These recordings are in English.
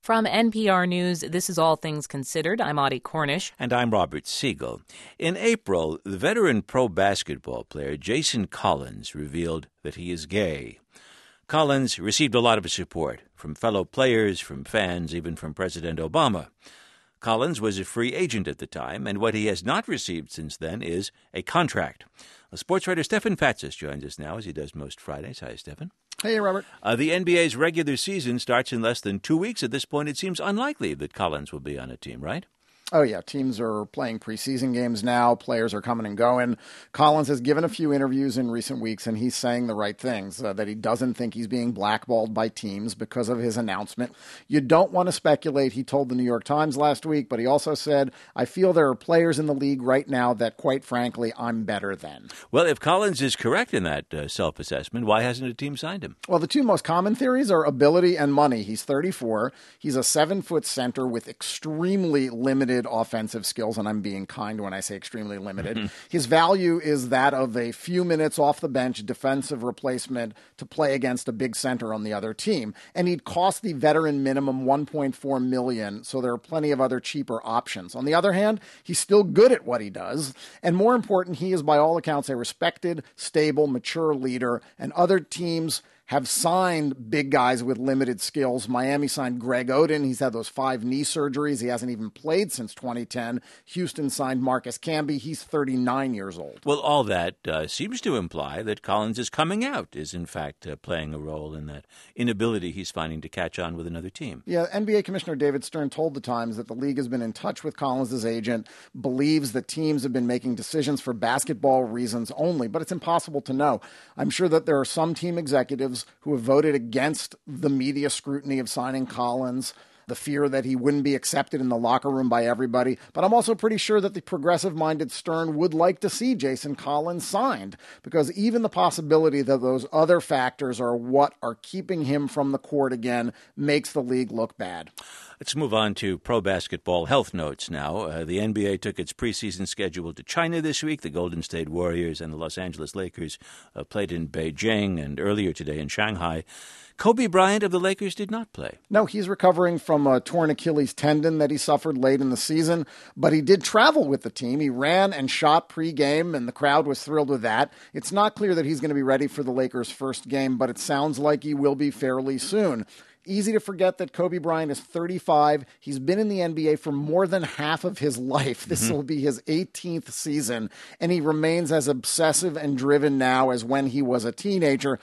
From NPR News, this is All Things Considered. I'm Audie Cornish. And I'm Robert Siegel. In April, the veteran pro basketball player Jason Collins revealed that he is gay. Collins received a lot of support from fellow players, from fans, even from President Obama. Collins was a free agent at the time, and what he has not received since then is a contract. Sports writer Stefan Fatsis joins us now, as he does most Fridays. Hi, Stefan. Hey, Robert. The NBA's regular season starts in less than 2 weeks. At this point, it seems unlikely that Collins will be on a team, right? Oh, yeah. Teams are playing preseason games now. Players are coming and going. Collins has given a few interviews in recent weeks, and he's saying the right things, that he doesn't think he's being blackballed by teams because of his announcement. You don't want to speculate, he told the New York Times last week, but he also said, I feel there are players in the league right now that, quite frankly, I'm better than. Well, if Collins is correct in that self-assessment, why hasn't a team signed him? Well, the two most common theories are ability and money. He's 34. He's a 7-foot center with extremely limited offensive skills, and I'm being kind when I say extremely limited. His value is that of a few minutes off the bench defensive replacement to play against a big center on the other team. And he'd cost the veteran minimum $1.4 million, so there are plenty of other cheaper options. On the other hand, he's still good at what he does. And more important, he is by all accounts a respected, stable, mature leader, and other teams have signed big guys with limited skills. Miami signed Greg Oden. He's had those 5 knee surgeries. He hasn't even played since 2010. Houston signed Marcus Camby. He's 39 years old. Well, all that seems to imply that Collins is coming out, is in fact playing a role in that inability he's finding to catch on with another team. Yeah, NBA Commissioner David Stern told the Times that the league has been in touch with Collins' agent, believes that teams have been making decisions for basketball reasons only, but it's impossible to know. I'm sure that there are some team executives who have voted against the media scrutiny of signing Collins, the fear that he wouldn't be accepted in the locker room by everybody. But I'm also pretty sure that the progressive-minded Stern would like to see Jason Collins signed, because even the possibility that those other factors are what are keeping him from the court again makes the league look bad. Let's move on to pro basketball health notes now. The NBA took its preseason schedule to China this week. The Golden State Warriors and the Los Angeles Lakers played in Beijing, and earlier today in Shanghai. Kobe Bryant of the Lakers did not play. No, he's recovering from a torn Achilles tendon that he suffered late in the season, but he did travel with the team. He ran and shot pregame, and the crowd was thrilled with that. It's not clear that he's going to be ready for the Lakers' first game, but it sounds like he will be fairly soon. Easy to forget that Kobe Bryant is 35. He's been in the NBA for more than half of his life. This will be his 18th season, and he remains as obsessive and driven now as when he was a teenager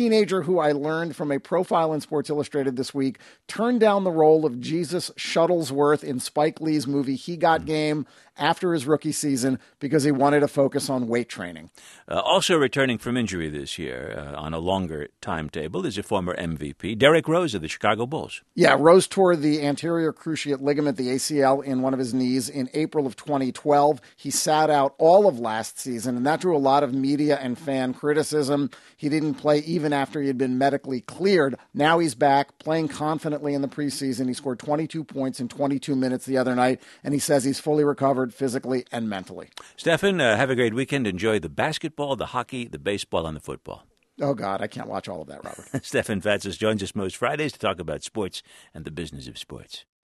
who I learned from a profile in Sports Illustrated this week turned down the role of Jesus Shuttlesworth in Spike Lee's movie He Got Game after his rookie season because he wanted to focus on weight training. Also returning from injury this year on a longer timetable is a former MVP, Derrick Rose of the Chicago Bulls. Yeah, Rose tore the anterior cruciate ligament, the ACL, in one of his knees in April of 2012. He sat out all of last season, and that drew a lot of media and fan criticism. He didn't play even after he had been medically cleared. Now he's back, playing confidently in the preseason. He scored 22 points in 22 minutes the other night, and he says he's fully recovered physically and mentally. Stefan, have a great weekend. Enjoy the basketball, the hockey, the baseball, and the football. Oh, God, I can't watch all of that, Robert. Stefan Fatsis joins us most Fridays to talk about sports and the business of sports.